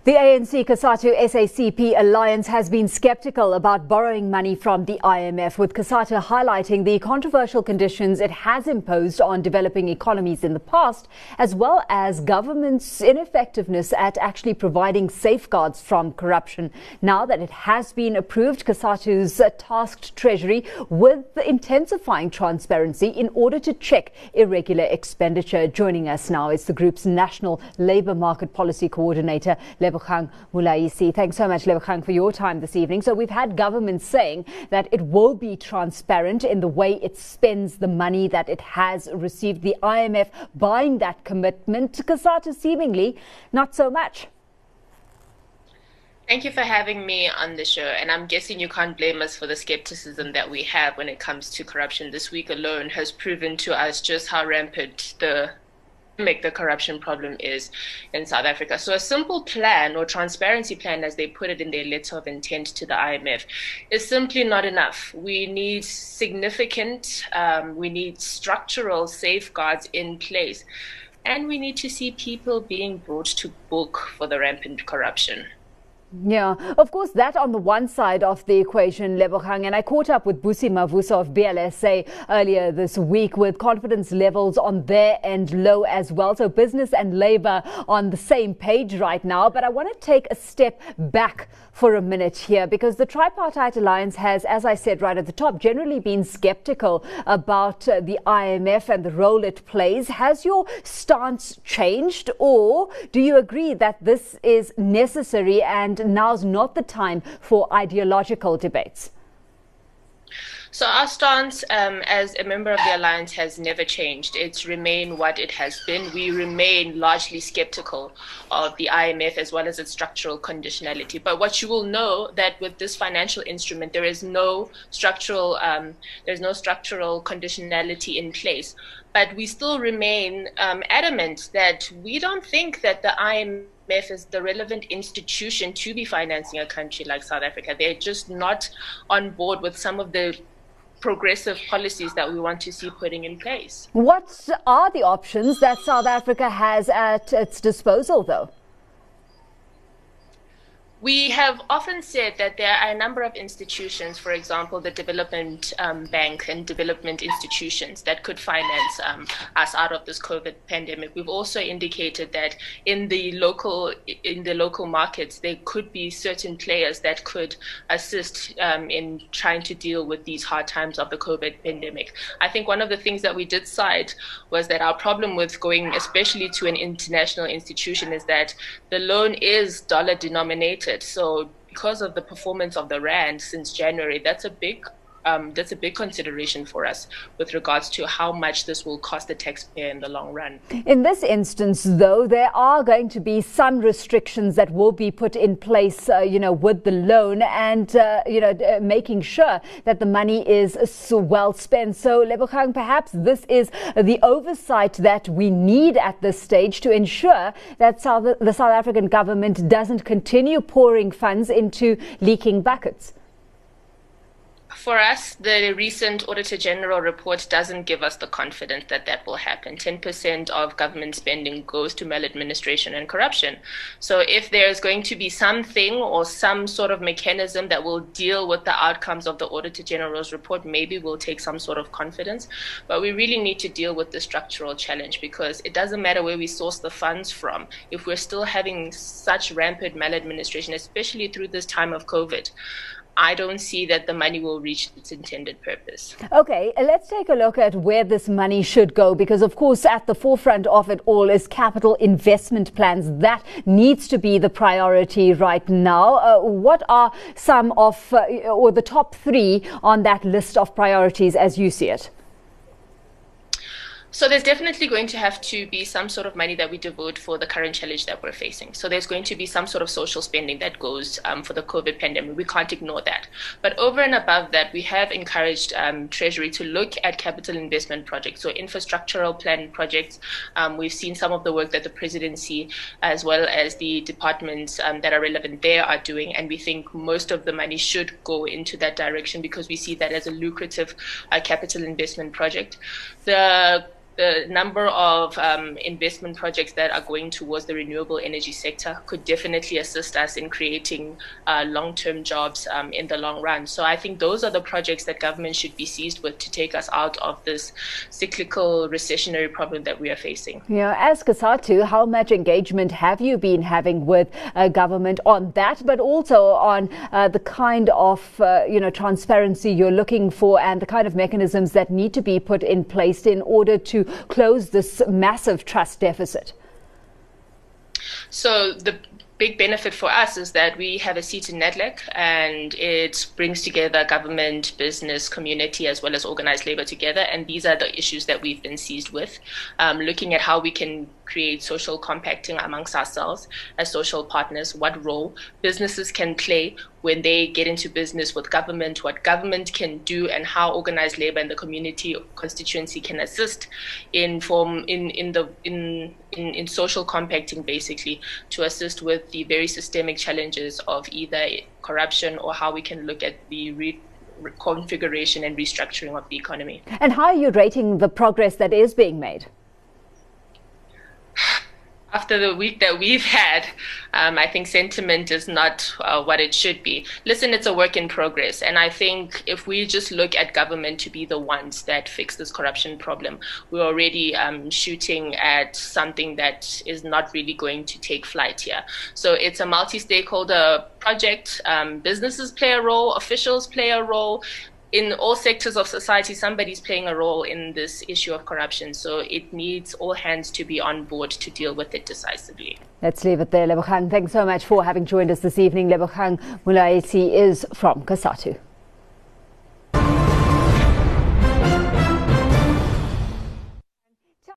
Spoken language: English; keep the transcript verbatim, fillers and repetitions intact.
The A N C COSATU S A C P alliance has been sceptical about borrowing money from the I M F, with COSATU highlighting the controversial conditions it has imposed on developing economies in the past, as well as government's ineffectiveness at actually providing safeguards from corruption. Now that it has been approved, COSATU's tasked Treasury with intensifying transparency in order to check irregular expenditure. Joining us now is the group's National Labour Market Policy Coordinator, Lebogang Molaisi. Thanks so much, Lebogang, for your time this evening. So we've had government saying that it will be transparent in the way it spends the money that it has received. The I M F buying that commitment. COSATU seemingly not so much. Thank you for having me on the show. And I'm guessing you can't blame us for the skepticism that we have when it comes to corruption. This week alone has proven to us just how rampant the make the corruption problem is in South Africa. So a simple plan, or transparency plan as they put it in their letter of intent to the I M F, is simply not enough. We need significant, um, we need structural safeguards in place, and we need to see people being brought to book for the rampant corruption. Yeah, of course, that on the one side of the equation, Lebogang, and I caught up with Busi Mavuso of B L S A earlier this week, with confidence levels on their end low as well. So business and labour on the same page right now. But I want to take a step back for a minute here, because the Tripartite Alliance has, as I said right at the top, generally been sceptical about uh, the I M F and the role it plays. Has your stance changed, or do you agree that this is necessary and now's not the time for ideological debates? So our stance um, as a member of the alliance has never changed. It's remained what it has been. We remain largely skeptical of the I M F as well as its structural conditionality. But what you will know that with this financial instrument, there is no structural, um, there's no structural conditionality in place. But we still remain um, adamant that we don't think that the I M F is the relevant institution to be financing a country like South Africa. They're just not on board with some of the progressive policies that we want to see putting in place. What are the options that South Africa has at its disposal, though? We have often said that there are a number of institutions, for example, the Development um, Bank and development institutions that could finance um, us out of this COVID pandemic. We've also indicated that in the local in the local markets, there could be certain players that could assist um, in trying to deal with these hard times of the COVID pandemic. I think one of the things that we did cite was that our problem with going, especially to an international institution, is that the loan is dollar denominated. So because of the performance of the rand since January, that's a big um, that's a big consideration for us with regards to how much this will cost the taxpayer in the long run. In this instance, though, there are going to be some restrictions that will be put in place, uh, you know, with the loan, and uh, you know, uh, making sure that the money is so well spent. So, Lebogang, perhaps this is the oversight that we need at this stage to ensure that South, the South African government doesn't continue pouring funds into leaking buckets. For us, the recent Auditor General report doesn't give us the confidence that that will happen. ten percent of government spending goes to maladministration and corruption. So if there's going to be something or some sort of mechanism that will deal with the outcomes of the Auditor General's report, maybe we'll take some sort of confidence. But we really need to deal with the structural challenge, because it doesn't matter where we source the funds from. If we're still having such rampant maladministration, especially through this time of COVID, I don't see that the money will reach its intended purpose. Okay, let's take a look at where this money should go, because, of course, at the forefront of it all is capital investment plans. That needs to be the priority right now. Uh, what are some of, uh, or the top three on that list of priorities as you see it? So there's definitely going to have to be some sort of money that we devote for the current challenge that we're facing. So there's going to be some sort of social spending that goes um, for the COVID pandemic. We can't ignore that. But over and above that, we have encouraged um, Treasury to look at capital investment projects, so infrastructural plan projects. Um, we've seen some of the work that the presidency, as well as the departments um, that are relevant there, are doing. And we think most of the money should go into that direction, because we see that as a lucrative uh, capital investment project. The the number of um, investment projects that are going towards the renewable energy sector could definitely assist us in creating uh, long-term jobs um, in the long run. So I think those are the projects that government should be seized with to take us out of this cyclical recessionary problem that we are facing. Yeah, as COSATU, how much engagement have you been having with uh, government on that, but also on uh, the kind of uh, you know transparency you're looking for and the kind of mechanisms that need to be put in place in order to close this massive trust deficit? So the big benefit for us is that we have a seat in NEDLAC, and it brings together government, business, community, as well as organized labor together. And these are the issues that we've been seized with, um, looking at how we can create social compacting amongst ourselves as social partners, what role businesses can play when they get into business with government, what government can do, and how organized labor and the community constituency can assist in form in in the in in, in social compacting, basically to assist with the very systemic challenges of either corruption or how we can look at the re- configuration and restructuring of the economy. And how are you rating the progress that is being made? After the week that we've had, um, I think sentiment is not uh, what it should be. Listen, it's a work in progress. And I think if we just look at government to be the ones that fix this corruption problem, we're already um, shooting at something that is not really going to take flight here. So it's a multi-stakeholder project. Um, businesses play a role, officials play a role. In all sectors of society, somebody's playing a role in this issue of corruption. So it needs all hands to be on board to deal with it decisively. Let's leave it there, Lebogang. Thanks so much for having joined us this evening. Lebogang Mulaesi is from COSATU.